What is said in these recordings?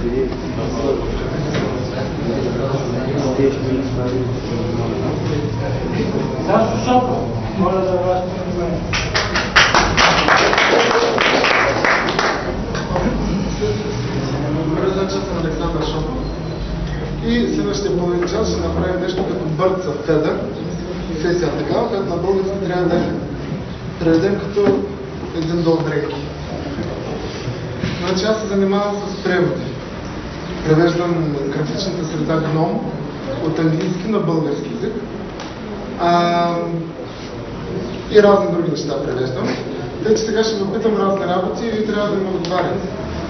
Моля за вашето внимание. Председател на Александър Шопов. И следващия половин час ще направим нещо като бърца федър. Сесия такава, която на български трябва да преведем като един дол дрейки. Значи аз се занимавам с преводи. Превеждам графичната среда GNOME от английски на български език. И разни други неща превеждам. Тъй, че сега ще ви опитам разни работи и ви трябва да ми отговаряте.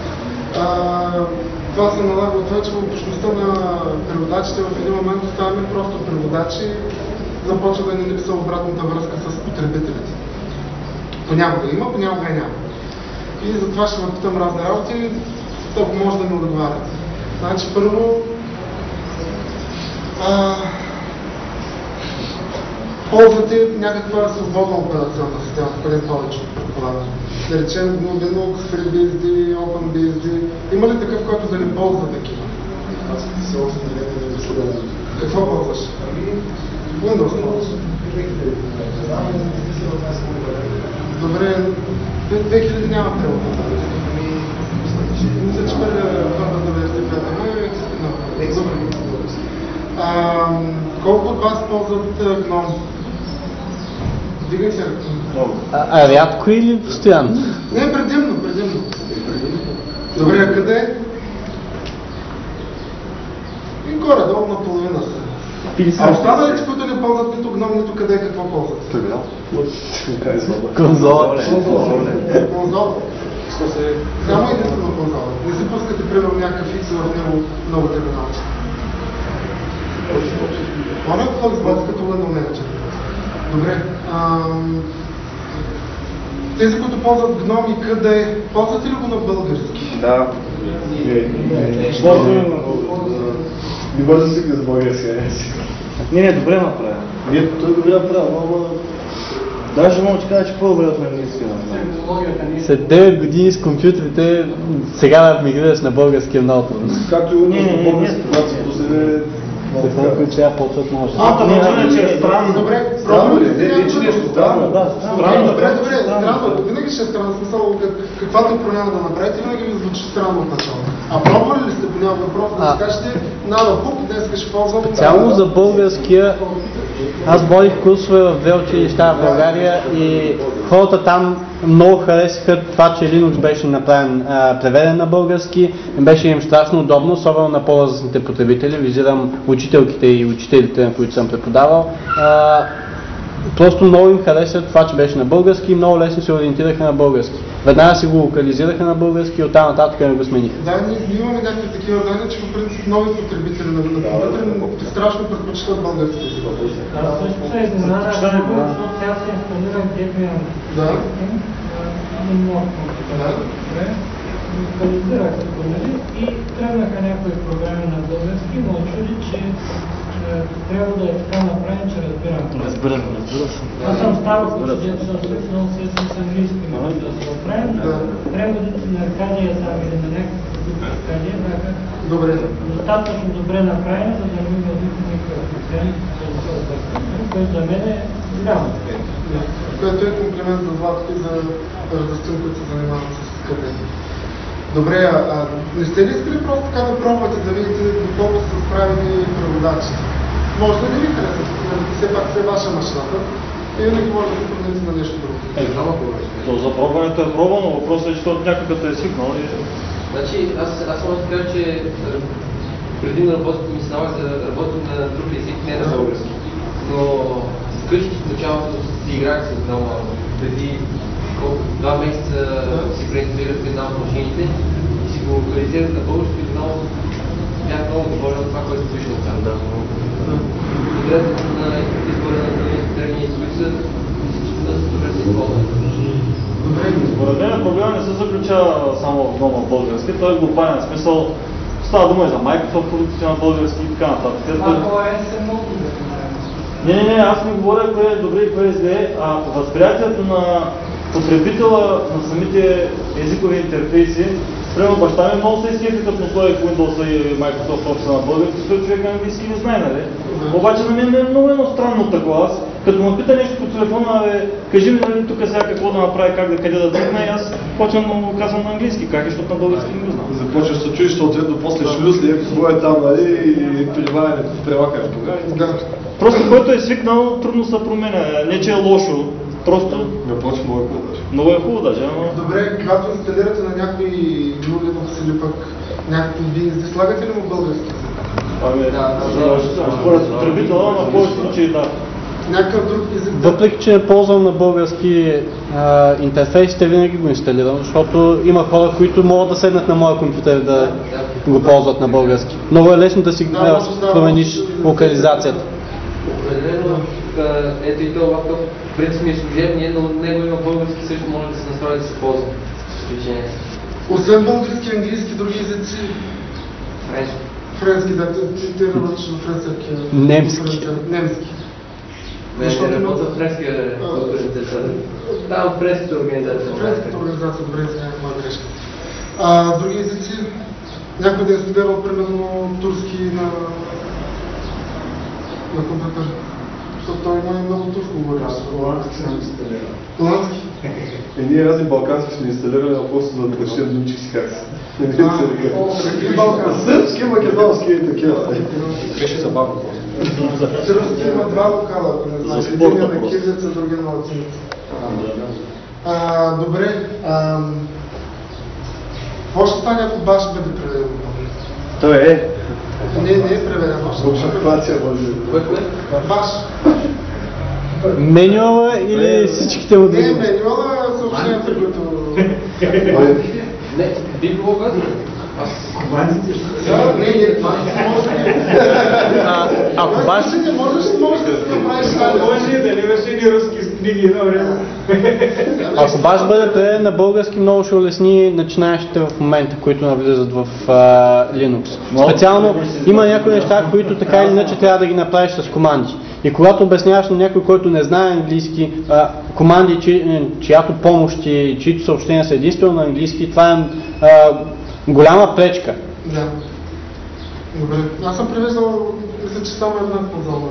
Това се налага от това, че в общността на преводачите в един момент оставаме просто преводачи, започва да ни липсва обратната връзка с потребителите. Понякога има, понякога няма. И затова ще ви питам разни работи, ако може да ми отговаряте. Значи първо, ползвате някаква свободна операционна система, къде повече предполагам. Да речем Linux, FreeBSD, OpenBSD. Има ли такъв, който да не ползва такива? Аз се още не представям. Какво ползваш? Windows ползваш. Добре, 2000 няма превод. Мисля, че първата версия, която е колко от вас ползват GNOME? Дигай се ръка. Рядко или постоянно? Не, предимно. Добре, а къде? И горе-долу на половина са. А останалите, които не ползват нито GNOME, нито къде, какво ползват? Терминал? Конзола. Конзола. Само единствено конзола. Не си пускате, примерно, някакъв фикс в него много терминалче. Поне какво избавя като Windows Manager? Добре. Тези, които ползват GNOME и къде, ползвате ли го на български? Да. Не може да си за български. Не, добре направя. Той добре направя, но даже мога да кажа, че по-добре от английски. След 9 години с компютрите, сега да мигрираш на български е много трудно. както и на български, когато се доседе... Какво ключа почват може? Не, че е странно. Добре, Странно ли? Не, че нещо странно. Добре, странно. Винаги ще е странно. Смисъл, каквато и промяна да направите, винаги ви звучи странно от начало. А пробвали ли сте по някакъв въпрос да кажете, нада пук, днес ще ползвам... Специално за българския, аз водих курсове в две училища в България и хората там много харесаха това, че Linux беше направен, преведен на български, беше им страшно удобно, особено на по-възрастните потребители, визирам учителките и учителите, на които съм преподавал. Просто много им хареса това, че беше на български и много лесно се ориентираха на български. Веднага си го локализираха на български и оттам нататък не го смениха. Да, ние имаме някакви такива данни, че по принцип нови потребители на компютъри страшно предпочитат български език. Аз също се изненадах, защото сега се инсталирам Debian. Да. Не мога да локализирах се и тръгнаха някои програми на български, но чуди, че трябва да е така направен, че разбирам. Разбира се. Аз съм стар учител, съм свършил с английски, но да се оправим. Преводите на Аркадия там или на някакъв друг Аркадия бяха достатъчно добре направени, за да не има никакъв акцент, който за мен е голямо. Което е комплимент за Златко и за радостта, които се занимават с къде. Добре, не сте ли искали просто така да пробвате да видите доколко са справени преводачите? Може да не ви харесат, все пак е ваша машината и винаги може да се промените на нещо друго. То за пробването е пробвано, въпросът е, че някой като е свикнал. Значи, аз мога да кажа, че преди да ми се налага да работим на друг език, не на български. Но вкъщи в началото си играх с много преди 2 месеца си преинсталирах една от машините и си го локализирах на български и бях много доволен от това, което виждам там. Играта на избора на термини, които са добре се използват. Според мен проблема не се заключава само в GNOME български, той е глобален смисъл. Става дума и за Microsoft продукти на български и така нататък. Не, аз не говоря кое е добре и кое е зле, а възприятието на потребителя на самите езикови интерфейси Примерно баща ми много се изкефи, като сложих Windows и Microsoft Office на български, защото човек на английски не знае, нали? Обаче на мен е много едно странно такова. Аз, като ме пита нещо по телефона, кажи ми нали, тук сега какво да направя, как да къде да тръгна, и аз почвам да му казвам на английски, как е, защото на български не го знам. Започваш да чуеш, съответно после шлюсли, какво е там, нали, и прилагането, прилагаш тогава. Да. Просто който е свикнал, трудно се променя. Не че е лошо, просто Не почва много хубаво даже. много е хубаво даже, ама... Добре, когато инсталирате на някой Linux или пък някакви BSD, слагате ли му български? Ами, според потребителя, но в повечето случаи да. Някакъв друг език? Въпреки, че не ползвам на български интерфейсите, винаги го инсталирам, защото има хора, които могат да седнат на моя компютър да го ползват на български. Много е лесно да си промениш локализацията. Определено, ето и това лаптоп, в принцип ми е служебния, но него има български, също може да се настрои да се ползва. Освен български, английски, други езици? Френски. Френски, да, ти работиш в френски. Немски. Немски. Не работя в френска организация. Там в френската организация. Френската организация, добре, извинявам, моя грешка. Други езици? Някой да е студирал, примерно, турски на компютър. Защото той има много турско говори. Холандски съм инсталирал. Холандски? Ние разни балкански сме инсталирали, а просто да решим да учих си как се. Какви балкански? Сръбски, македонски и такива. Беше забавно. Сръбски има два вокала, ако не знаеш. Един е на кирилица, другия на латиница. Добре. Какво ще стане, ако баш бъде преведен? Той е. Не е преведен още. Обсервация може. Баш. Менюала или всичките Не е модели? менюала, съобщенията, които... Не, би било гадно. Не, това не може да е. Ако баш... Не можеш да си направиш Може да не имаше ни руски книги, добре. Ако баш бъде преведен на български, много ще улесни начинаещите в момента, които навлизат в Linux. Специално има някои неща, които така или иначе трябва да ги направиш с команди. И когато обясняваш на някой, който не знае английски, команди, чиято помощ и чието съобщения са единствено на английски, това е голяма пречка. Да. Добре. Аз съм превеждал, мисля, че само една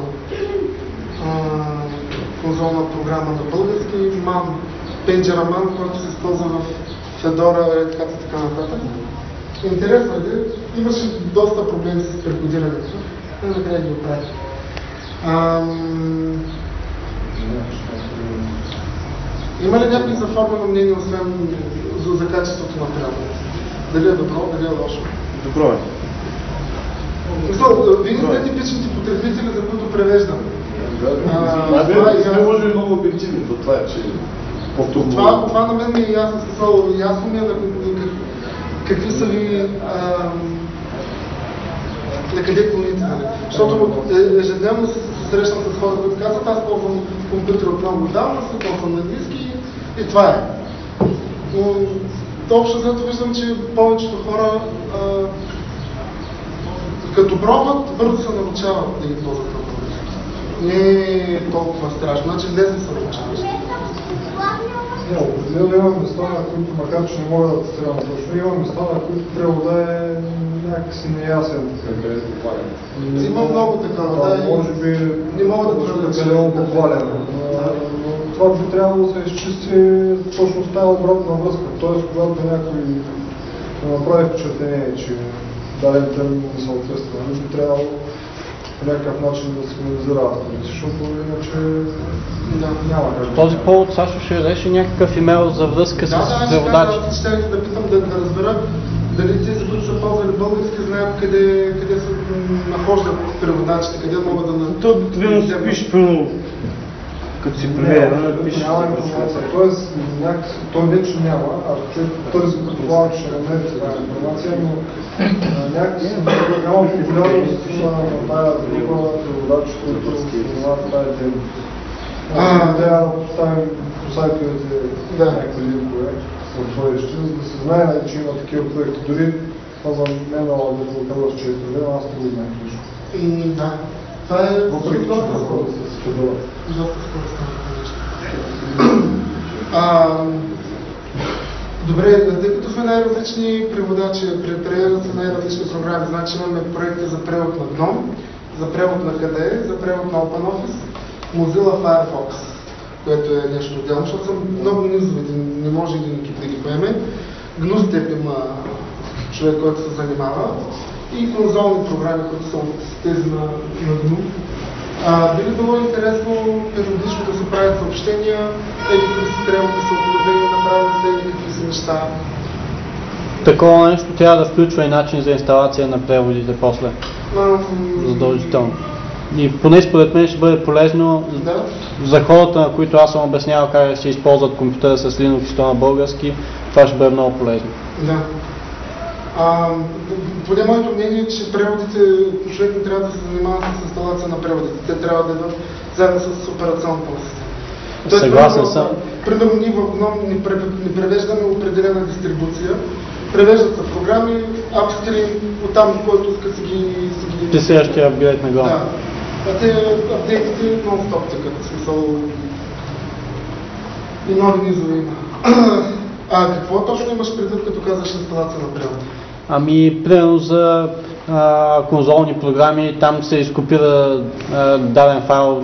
конзолна програма на български. MAN, пейджера MAN, който се използва в Fedora, Red Hat и така нататък. Интересно е, имаше доста проблеми с прекодирането. Не накрая ги оправих. Има ли някакви заформено мнение, освен за качеството на превода? Дали е добро, дали е лошо? Добро е. Вие не сте типичните потребители, за които превеждам. Не може много обективни, за това е, че по-трудно. Това на мен ми е ясно, ясно ми е какви са ви на къде клоните. Защото ежедневно се срещам с хора, които казват, аз ползвам компютър от много давно, се ползвам на английски и това е. Но общо взето виждам, че повечето хора като пробват, бързо се научават да ги ползват на български. Не е толкова страшно, значи лесно се научаваш. Определено имам места, на които, макар че не мога да цитирам точно, имам места, на които превода е някакси неясен. Има много такава, да. Може би не мога да твърда, че е буквален. Но това би трябвало да се изчисти точно с тази обратна връзка. Тоест, когато някой направи впечатление, че даден термин не съответства, би трябвало по някакъв начин да се минимизира авторите, защото иначе няма как. В този повод Сашо ще реши някакъв имейл за връзка с преводачите. Ще да питам, да разбера дали тези, които са ползвали български, знаят къде се нахождат преводачите, къде могат да... То обикновено се пише пълно, като си преведе, пише. Няма информация, т.е. той вече няма, ако човек търси, предполагам, че ще намери тази информация, но някакси няма популярност на тази група преводачи, които споменават тази тема. Трябва да поставим по сайтовете някакви линкове в бъдеще, за да се знае, че има такива проекти. Дори това за мен налагам да го казваш, че е проблем, аз не го знаех лично. Да. Това е въпреки, че не скоро да се споделя. Доста скоро става нещо. Добре, тъй като сме най-различни преводачи, превеждат се най-различни програми, значи имаме проекти за превод на GNOME, за превод на KDE, за превод на OpenOffice, Mozilla Firefox, което е нещо отделно, защото са много низови, не може един екип да ги поеме. GNU има човек, който се занимава и конзолни програми, които са от тези на GNU. Би ли било интересно периодично да се правят съобщения, какви си трябва да се обновени, направят се какви си неща? Такова нещо трябва да включва и начин за инсталация на преводите после. Задължително. И поне според мен ще бъде полезно за хората, на които аз съм обяснявал как да се използват компютъра с Linux и то на български, това ще бъде много полезно. Да. Поне моето мнение е, че преводите, човек не трябва да се занимава с инсталация на преводите. Те трябва да идват заедно с операционната система. Съгласен съм. Примерно ние в GNOME не превеждаме определена дистрибуция. Превеждат се програми, апстрим, оттам до който иска си ги... При следващия апгрейд на GNOME. Да. А те апдейтите нон-стоп тъкат, в смисъл и нови низови има. Какво точно имаш предвид, като казваш инсталация на превода? Ами, примерно за конзолни програми, там се изкопира даден файл,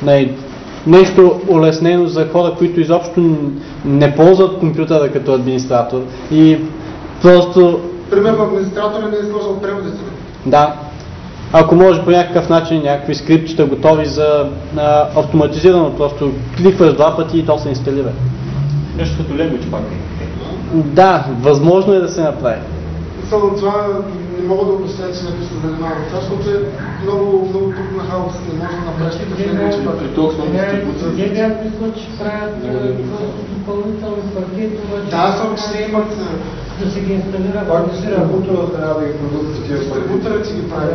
нещо улеснено за хора, които изобщо не ползват компютъра като администратор и просто... Примерно администратора не е сложил преводите. Да. Ако може по някакъв начин някакви скриптчета готови за автоматизирано, просто кликваш два пъти и то се инсталира. Нещо като language пак. Да, възможно е да се направи. Само това не мога да обясня, че някой се занимава с това, защото е много трудна хаос, не може да направиш такъв language пак. Вие бях мисля, че правят допълнителни пакети, да, само че те имат... да се ги инсталира. Дистрибутора трябва да ги продукт за тия пари. Дистрибутора ти ги прави.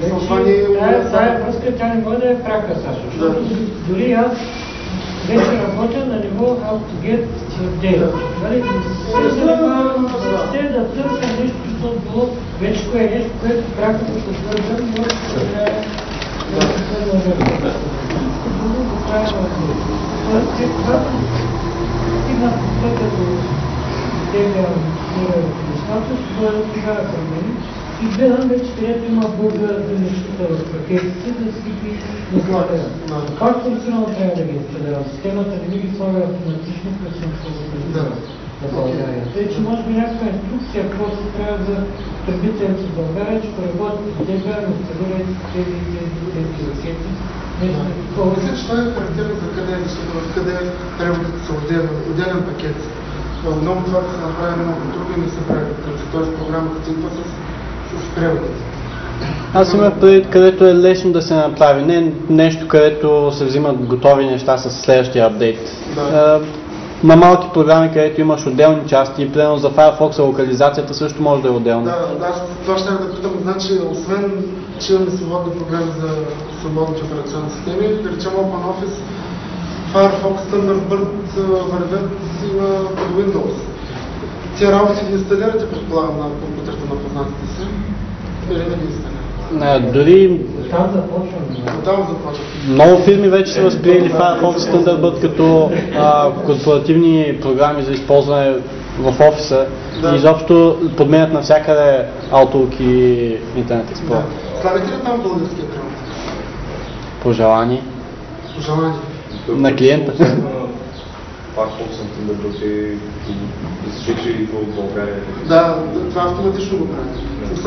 Тая връзка тя не може да е прака, Сашо, защото дори аз вече работя на ниво how to get update. Се занимавам въобще да търся нещо, защото било вече кое е нещо, което праката се свързан, може да се трябва да се свързан верно. Друго да правя на това. Тоест, когато стигна пътя до тега нещата, ще бъде тогава към мен и гледам вече, където има българите нещата в пакетите, да си ги наслагам. Как функционално трябва да ги инсталирам? Системата да ми ги слага автоматично, като съм в България. Тъй, че може би някаква инструкция, просто трябва за потребителите в България, че поработите с тега, инсталирайте тези пакети. Мисля, че това е характерно за KDE, защото в KDE преводите са отделен пакет. В много това да се направи много трудно и не се прави пакет. Тоест програмата циква с преводите. Аз имах предвид, където е лесно да се направи, не нещо, където се взимат готови неща с следващия апдейт. Да. На малки програми, където имаш отделни части, примерно за Firefox локализацията също може да е отделна. Да, това ще да питам, значи, освен, че имаме свободни програми за свободните операционни системи, да речем OpenOffice, Firefox, Thunderbird вървят и под Windows. Тия работи ги инсталирате, предполагам, на компютрите на познатите си, или не ги инсталирате? Дори Там започваме. Там започваме. много фирми вече са възприели Firefox и Thunderbird като корпоративни програми за използване в офиса и изобщо подменят навсякъде Outlook и Internet Explorer. Да. Слагате ли там българския превод? По желание. По желание. На клиента. Firefox на Thunderbird е да идва от България. Да, това автоматично го прави.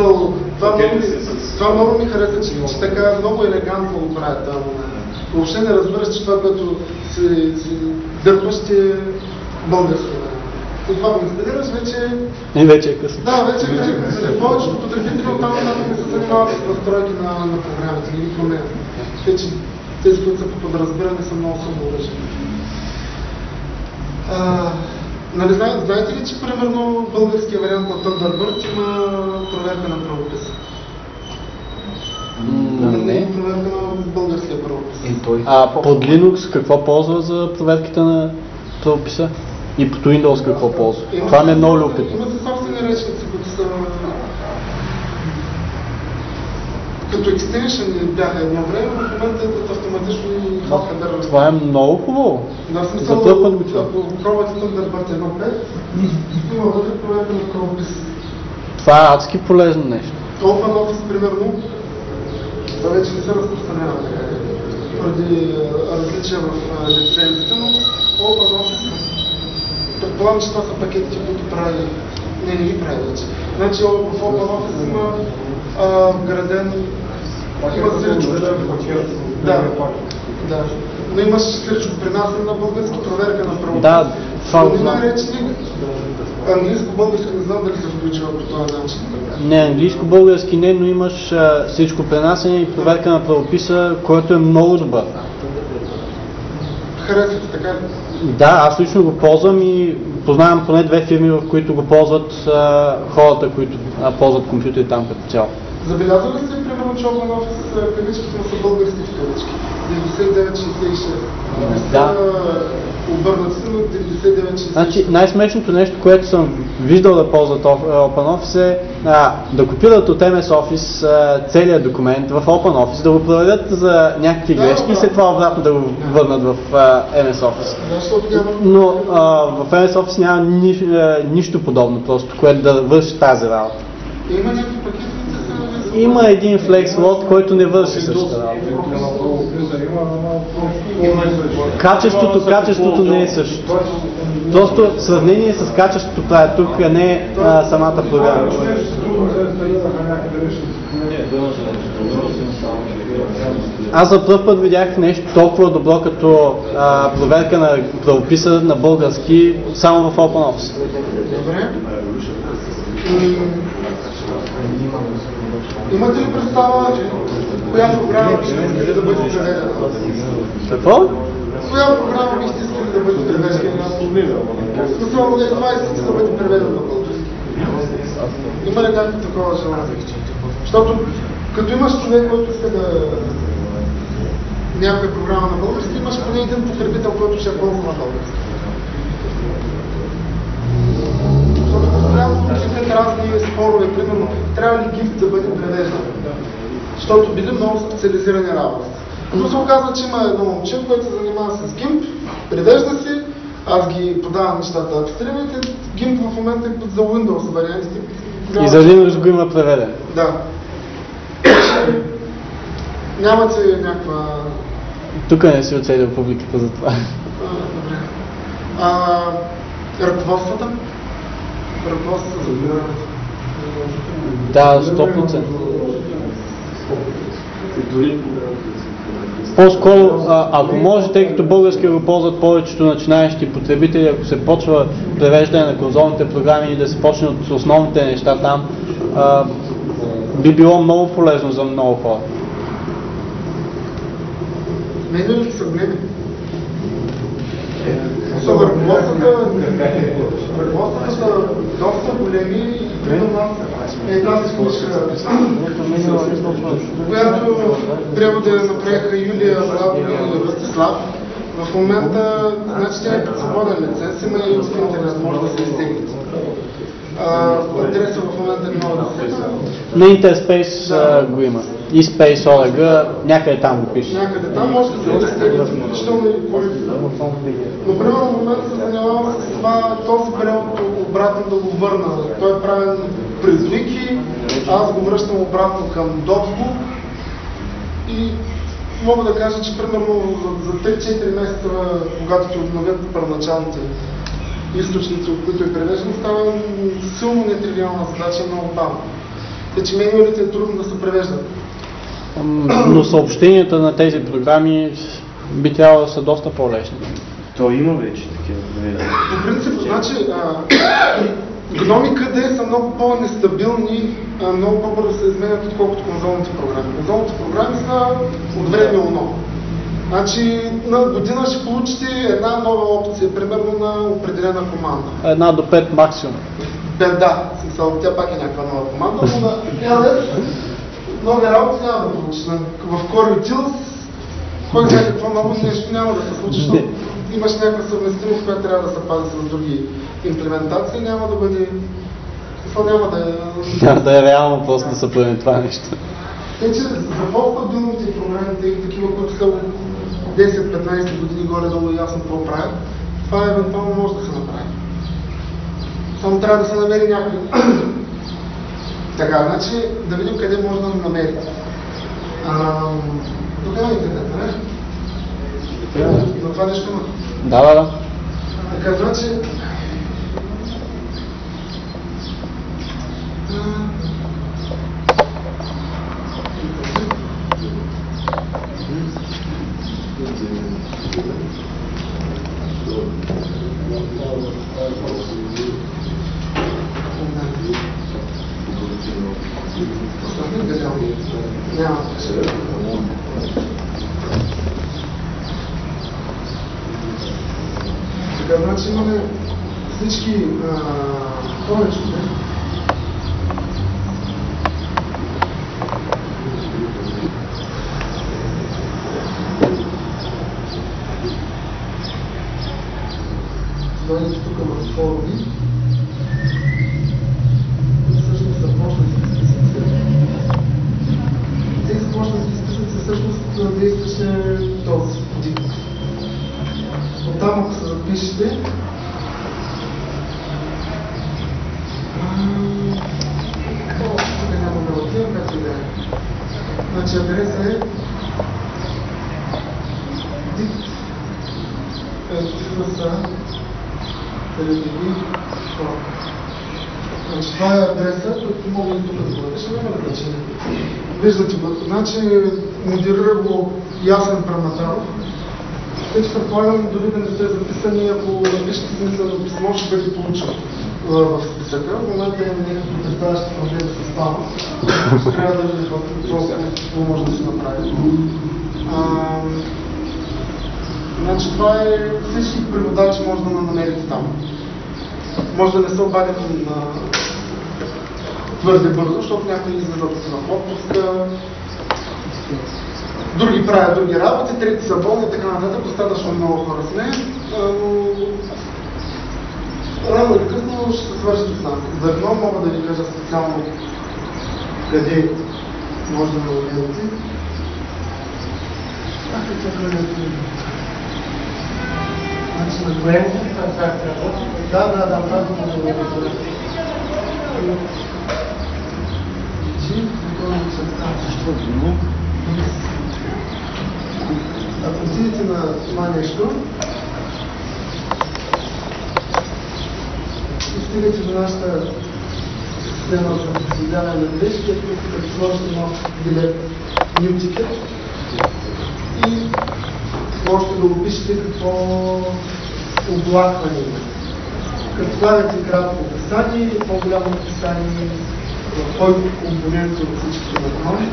Това много ми хареса, че така много елегантно го правят там. Въобще не разбираш, че това, което си дърпаш, е българско. И това го инсталираш, вече... И вече е късно. Да, вече е късно. Повечето потребители оттам не се занимават с настройки на програмите, не ги променят. Вече тези, които са по подразбиране, са много самоуражени. Нали, знаете ли, че примерно българския вариант на Thunderbird има проверка на правописа? Не. Проверка на българския правопис. Под Linux какво ползва за проверките на правописа? И под Windows какво ползва? Това ми е много любопитно. Има се собствени речници, които са като екстеншън бяха едно време, в момента идват автоматично и Това е много хубаво. Да, в смисъл, за първ път го чувам. ако пробвате Thunderbird 1.5, Има вътре проверка на правопис. Това е адски полезно нещо. OpenOffice, примерно, това вече не се разпространява така, поради различия в лицензите, но OpenOffice, предполагам, че това са пакетите, които прави, не ги прави вече. Значи в OpenOffice има граден, има срещу. Да, но имаш срещу принасяне на български, проверка на правопис. Да, това го знам. Английско-български не знам дали се включва по този начин. Не, английско-български не, но имаш всичко пренасене и проверка на правописа, който е много добър. Харесвате, така ли? Да, аз лично го ползвам и познавам поне 2 фирми, в които го ползват хората, които ползват компютри там като цяло. Забелязали ли сте, примерно, че OpenOffice кавичките му са българските кавички? 9966. Да. Обърнат се на 9966. Значи най-смешното нещо, което съм виждал да ползват OpenOffice е да копират от MS Office целият документ в OpenOffice, да го проведат за някакви грешки и след това обратно да го върнат в MS Office. Но в MS Office няма нищо подобно, просто, което да върши тази работа. Има някакви пакети, Има един FlexLoad, който не върши същата работа. Качеството не е същото. Просто сравнение с качеството прави тук, а не самата програма. Аз за пръв път видях нещо толкова добро като проверка на правописа на български само в OpenOffice. Добре. Имате ли представа коя програма бихте искали да бъде преведена? Какво? Коя програма бихте искали да бъде преведена? В смисъл, това искате да бъде преведена на български. Има ли някакво такова желание? Защото като имаш човек, който иска да някоя програма на български, имаш поне един потребител, който ще ползва на български. Защото постоянно възникват разни спорове, примерно, трябва ли GIMP да бъде превеждан? Защото били много специализирани работи. Но се оказва, че има едно момче, което се занимава с GIMP, превежда си, аз ги подавам нещата. Абстрирайте, GIMP в момента е за Windows вариантите. И за Linux го има преведен. Да. Нямате някаква... Тук не си оцелил публиката за това. Добре. Ръководствата? Ръководството за програмата? Да, 100%. По-скоро, ако може, тъй като български го ползват повечето начинаещи потребители, ако се почва превеждане на конзолните програми и да се почне от основните неща там, би било много полезно за много хора. Менюите са големи. Ръководствата са доста големи и примерно тази книжка, която трябва да я направиха Юлия Влабова и Ростислав. В момента, значи тя е под свободен лиценз, има и в интернет, може да се изтеглите. Адреса в момента не мога да се изтегля. На Interspace го има. И Space.org, някъде там го пише. Някъде там може да се изтеглите, включително и полите. Но примерно в момента се занимавам с това, този период обратно да го върна. Той е правен през Wiki, аз го връщам обратно към Dotbook и мога да кажа, че примерно за 3-4 месеца, когато ти обновят първоначалните източници, от които е превеждан, става силно нетривиална задача, много бавно. Тъй, че менюалите е трудно да се превеждат. Но съобщенията на тези програми би трябвало да са доста по-лесни. То има вече такива преведения. По принцип, значи, GNOME и KDE са много по-нестабилни, много по-бързо се изменят, отколкото конзолните програми. Конзолните програми са от време оно. Значи, на година ще получите една нова опция, примерно на определена команда. 1 до 5 максимум. Да, смисъл, тя пак е някаква нова команда, но нови работи няма да получиш. В Core Utils, кой знае какво ново нещо няма да се случи, защото имаш някаква съвместимост, която трябва да се пази с други имплементации, няма да бъде... Няма да е реално просто да се прави това нещо. Тъй, че за по-стабилните програмите и такива, които са 10-15 години горе-долу ясно какво правят, това евентуално може да се направи. Само трябва да се намери някой. Така, значи да видим къде може да намери. Тук има интернет, нали? За това нещо има. Да. Така, значи... Така, значи имаме всички повечето. Дойдете тук в форуми. Всъщност започнахме с списъците. Тези започнахме с списъци всъщност действаше този дикт. Оттам, ако се запишете, тук няма да отивам, както и да е. Значи адреса е дикт Значи това е адреса, който мога и тук да бъдеш, няма да значение. Виждате го, значи модерира го Ясен Праматаров. Вече предполагам, дори да не сте записани, ако напишете смислено писмо, ще бъде получено в списъка. В момента имаме някакви представящи проблеми с спама. Трябва да видим какво може да се направи. Значи това е всички преводачи може да намерите там. Може да не се обадят на твърде бързо, защото някои излизат в отпуска, други правят други работи, трети са болни и така нататък, достатъчно много хора с нея. Рано или късно ще се свършите с нас. За едно мога да ви кажа специално къде може да ме намерите. Значи на големите транзакции работи? Да, това може да бъде. Ако отидете на това нещо и стигате до нашата система за проследяване на грешки, като сложите нов билет New Ticket и можете да опишете какво оплакване има. Като слагате кратко описание, по-голямо описание, в който компонент от всичките нормални.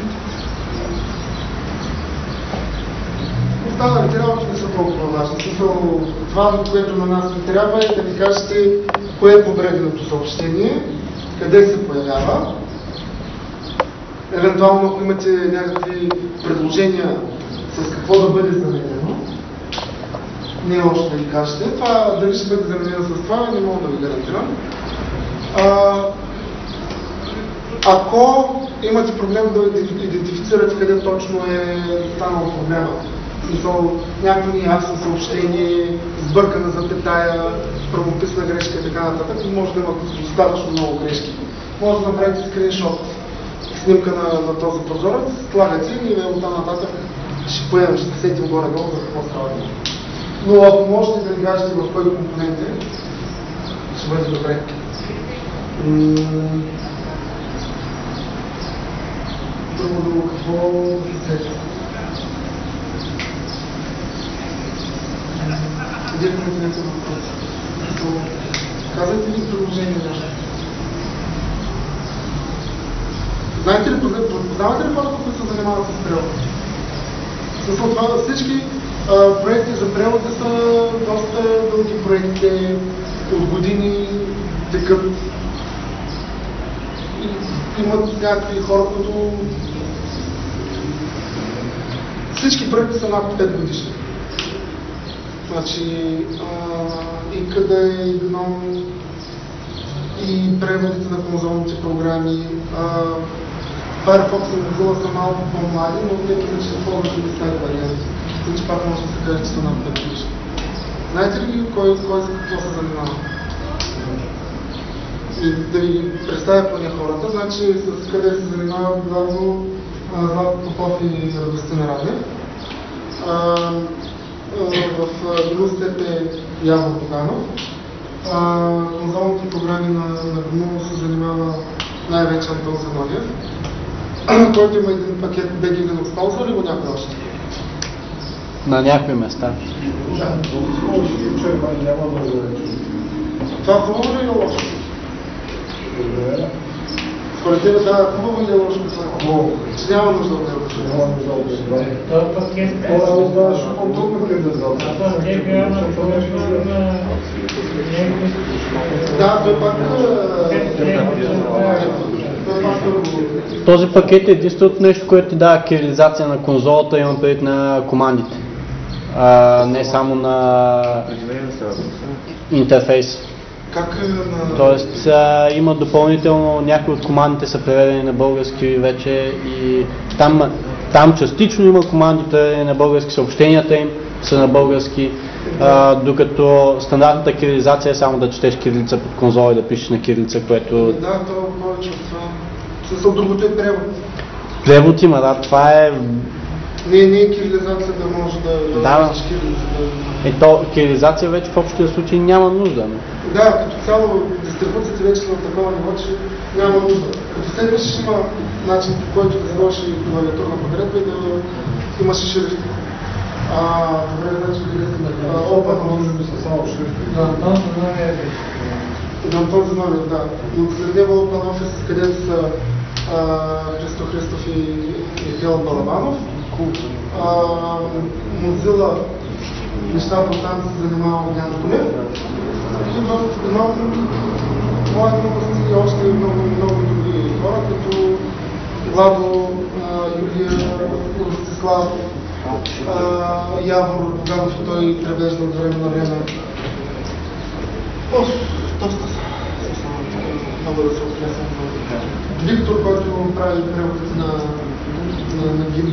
Останалите работи не са толкова важни. Това, което на нас не трябва е да ви кажете кое е подреденото съобщение, къде се появява. Евентуално, ако имате някакви предложения с какво да бъде заменено, не е още да ви кажете. Това дали ще бъде заменено с това, не мога да ви гарантирам. Ако имате проблем да идентифицирате къде точно е станал проблема, някакво неясно съобщение, сбъркана запетая, правописна грешка и така нататък, може да има достатъчно много грешки. Може да направите скриншот, снимка на този прозорец, слагате и оттам нататък ще поемем, ще сетим горе-долу за какво става. Но ако можете да ви кажете в кой компонент е, ще бъде добре. Друго какво да се сетя? Казвайте ли приложение нещо? Знаете ли, познавате ли хората, които се занимават с превод? Смисъл това, всички проекти за преводи са доста дълги проекти, от години текат. Имат някакви хора, които... Всички проекти са над 5 годишни. Значи и къде и гном, и преводите на конзолните програми. Firefox и Mozilla са малко по-млади, но те мисля, че са повече от стари варианти. Значи пак може да се каже, че са над 5 годишни. Знаете ли кой за какво се занимава? да ви представя поне хората, значи с къде се занимават главно Златко Попов и Радостин Радев. В ГНУ степе Явор Боганов. Конзолните програми на ГНУ се занимава най-вече Антон Зиновиев, който има един пакет BG Linux. Ползва ли го някой още? На някои места. Да. Това хубаво ли е лошо? Според тебе да, хубаво или е лошо? Че няма нужда от него. Това пакет да, той пак Този пакет е единственото нещо, което ти дава кирилизация на конзолата, имам предвид на командите. Не само на интерфейс. Как е на... Тоест има допълнително, някои от командите са преведени на български вече и там частично има команди преведени на български, съобщенията им са на български, докато стандартната кирилизация е само да четеш кирилица под конзола и да пишеш на кирилица, което... Да, това повече от това. Със другото е превод. Превод има, да, това е... Не е кирилизация да може да пишеш кирилица. Кирилизация вече в общия случай няма нужда. Да, като цяло дистрибуцията вече са на такова ниво, че няма нужда. Като седмиш има начин, по който да сложиш клавиатурна подредба и да имаш шрифт. Добре, значи OpenOffice са само шрифти. Да, Антон Зиновиев. Да, Антон Зиновиев, да. Но след него OpenOffice, където са Христо Христов и Михаил Балабанов. Mozilla нещата оттам се занимава Огнян Томев. И в моят област и още много други хора, като Владо, Юлия, Ростислав, Явор Боганов, той превежда от време на време. Доста са. Много да се отнесем. Виктор, който прави преводите на гимн.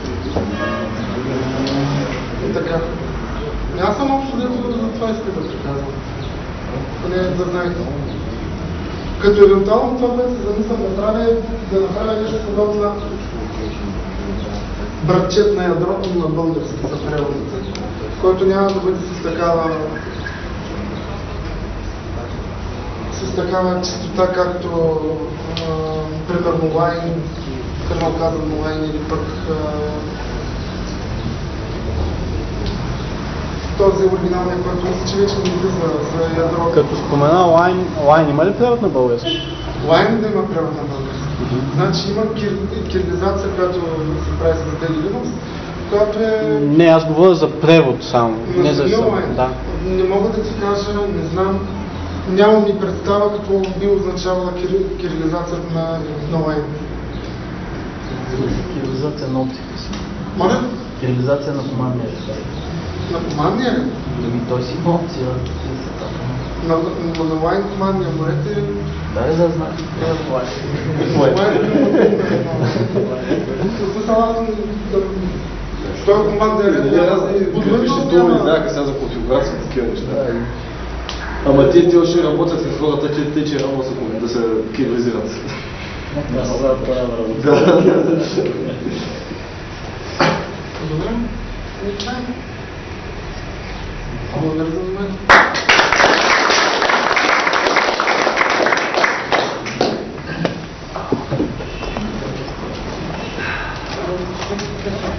И така. Аз съм общо дето за това иска да приказвам. Поне да знаете. Като евентуално това, което се замислям да направя нещо подобно на братчет на ядрото на български за преводите, който няма да бъде с такава чистота, както примерно Лайн, Кърнал казан Лайн или пък този оригиналния, който мисля, че вече не излиза за ядро. Като спомена Лайн има ли превод на български? Лайн да има превод на български. Значи има кирилизация, която се прави с BG Linux, която е... Не, аз говоря за превод само, не за Лайн. да. Не мога да ти кажа, не знам, нямам ни представа какво би означавала кирилизацията на Лайн. Кирилизация на опцията. Моля? Кирилизация на командния ред. На командния ред? Той си има опция. На Лайн командния ред е... Дай да знам. Той е командния ред. Подвижително не знаеха сега за конфигурация и такива неща. Ама те още работят с хората, че те че рано да се кирилизират. Да, това е работа. Да. Добре. Благодаря за вниманието.